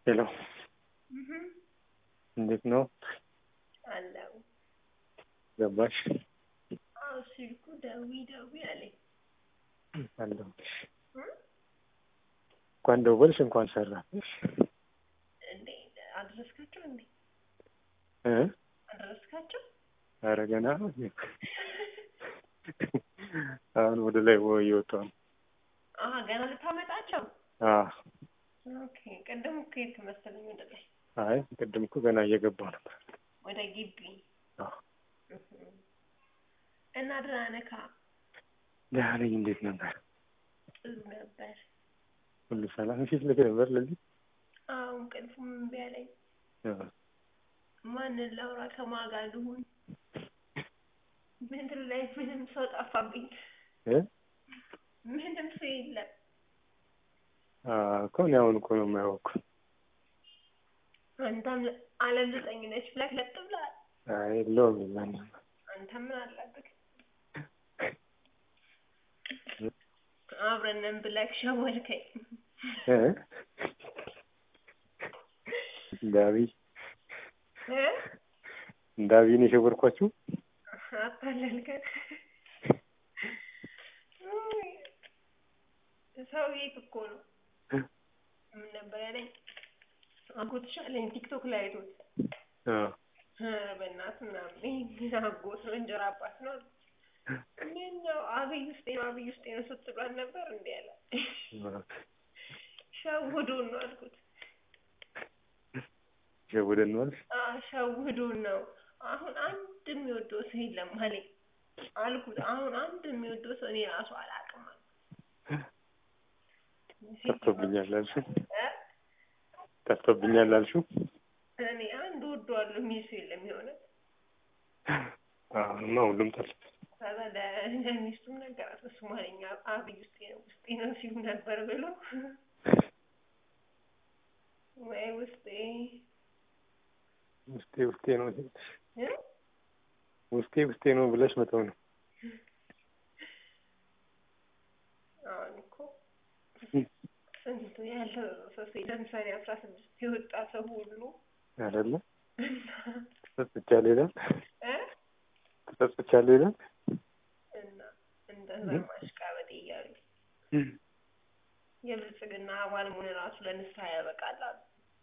ሄሎ እንዴት ነው? አለው ገባሽ? አዎ ስልኩ ደዊ አለኝ። አለው እንኳን ደወልሽ እንኳን ሰራሽ። እንዴ አድረስካቸው እንዴ? አድረስካቸው? ኧረ ገና አሁን ወደ ላይ እየወጣሁ ነው። ገና ልታመጣቸው? ኦኬ። ቅድም እኮ የት መሰለኝ ወደ ላይ። አይ ቅድም እኮ ገና እየገባሁ ነበር ወደ ግቢ። እና ደህና ነህ? ደህና ነኝ። እንዴት ነበር? ጥሩ ነበር። ሁሉ ሰላም? ፊት ልክ ነበር ለዚህ? አዎ እንቅልፉም እምቢ አለኝ። ማንን ላውራ? ከማን ጋር ልሁን? ምድር ላይ ምንም ሰው ጠፋብኝ። ምንም ሰው የለም። እኮ እኔ አሁን እኮ ነው የማየው እኮ። አንተም ዓለም ዘጠኝ ነች ብለህ ለጥ ብለሃል። አይ የለውም ማንም። አንተ ምን አለብህ? አብረን ነን ብለህ ሸወድከኝ። እንዳቢን የሸወድኳችሁ? አታለልከን። ሰውዬ እኮ ነው። ምን ነበር ያለኝ? አጎትሽ አለኝ ቲክቶክ ላይ አይቶት። በእናትህ ምናምን አጎት ነው እንጀራ አባት ነው አልኩት። ምን ነው አብይ ውስጤ ነው ስትሏል ነበር እንዴ አለ። ሸውዶን ነው አልኩት። ሸውዶን ነው አልሽ? ሸውዶን ነው። አሁን አንድ የሚወደው ሰው የለም አለኝ አልኩት። አሁን አንድ የሚወደው ሰው እኔ ራሱ አላውቅም አልኩት። ጠፍቶብኛል አልሽው? እኔ አንድ ወደዋለሁ የሚል ሰው የለም የሆነ። አሁንማ ሁሉም ጠፍቶ ከዛ ለሚስቱም ነገራት። እሱም አለኝ አብይ ውስጤ ነው ሲሉ ነበር ብሎ። ወይ ውስጤ ነው ሲልሽ ውስጤ ነው ብለሽ መተው ነው። አሁን እኮ ስንት ያለው ሰው ለምሳሌ 16 የወጣ ሰው ሁሉ አይደለ? ተጸጽቻለሁ ይላል። እና እንደዛ ማሽቃበጥ እያሉ የብልጽግና አባል መሆን ራሱ ለንስሐ ያበቃል አሉ።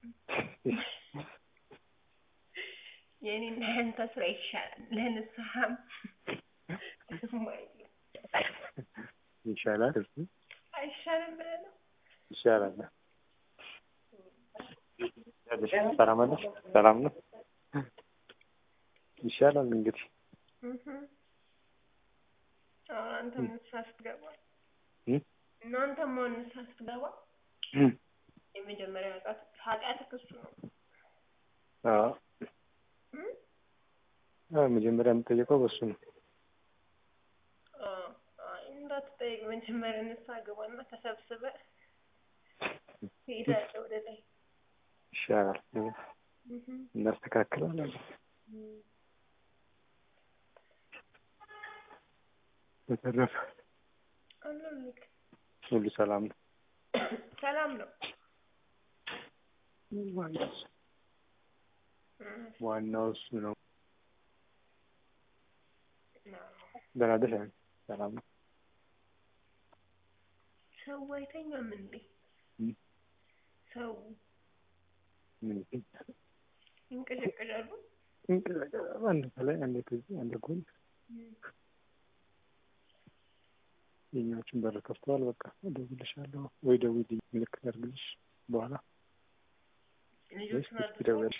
የኔና ያንተ ስራ ይሻላል ለንስሐም ይሻላል። እሱ አይሻልም ብለህ ነው? ይሻላል። ሰላም ነው። ይሻላል እንግዲህ። አንተ ንስሐ ስትገባ እናንተም አሁን ንስሐ ስትገባ የመጀመሪያ ኃጢአትህ እሱ ነው። መጀመሪያ የምጠየቀው በሱ ነው። እንዳትጠይቅ መጀመሪያ ንስሐ ግባና ተሰብስበህ ትሄዳለህ ወደ ላይ። ይሻላል። እናስተካክላለን። በተረፈ ሁሉ ሰላም ነው? ሰላም ነው። ዋናው እሱ ነው። ደህና ነሽ? ሰላም ነው። ሰው አይተኛም እንዴ? ሰው ይንቀዠቀዣሉ። አንድ ከላይ አንድ ከዚህ አንድ ጎን። የኛዎችን በር ከፍተዋል። በቃ እደውልልሻለሁ ወይ ደውዪልኝ ምልክት አድርግልሽ በኋላ ልጆቹን ደውልሽ።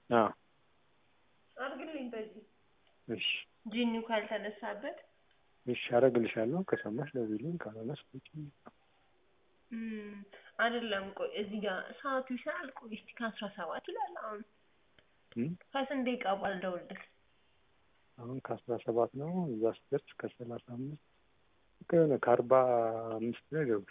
አድርግልኝ በዚህ። እሺ ጂኒው ካልተነሳበት እሺ አደርግልሻለሁ። ከሰማሽ ደውዪልኝ፣ ካልሆነስ አይደለም። ቆይ እዚህ ጋር ሰዓቱ ይሰራል። ቆይ እስኪ 17 ይላል። አሁን ከስንት ደቂቃ በኋላ ልደውልልህ? አሁን ከ17 ነው። እዛ ስትደርስ ከ35 ከሆነ ከ45 ላይ ደውል።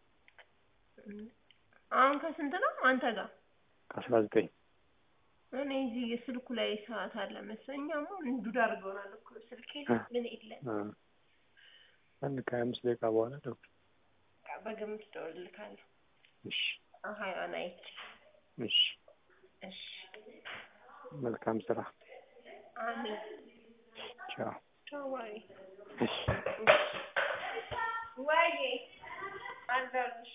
አሁን ከስንት ነው አንተ ጋር? ከ19 እኔ እዚህ የስልኩ ላይ ሰዓት አለ መሰለኝ። አሁን ዱድ አድርገውናል እኮ ስልኬ ምን የለም። አንድ ከ25 ደቂቃ በኋላ ደውል። በግምት እደውልልሃለሁ። እሺ አይቼ እሺ እሺ መልካም ስራ። አሜን። ቻው። ቻው ባይ። እሺ ወይዬ አዳርሽ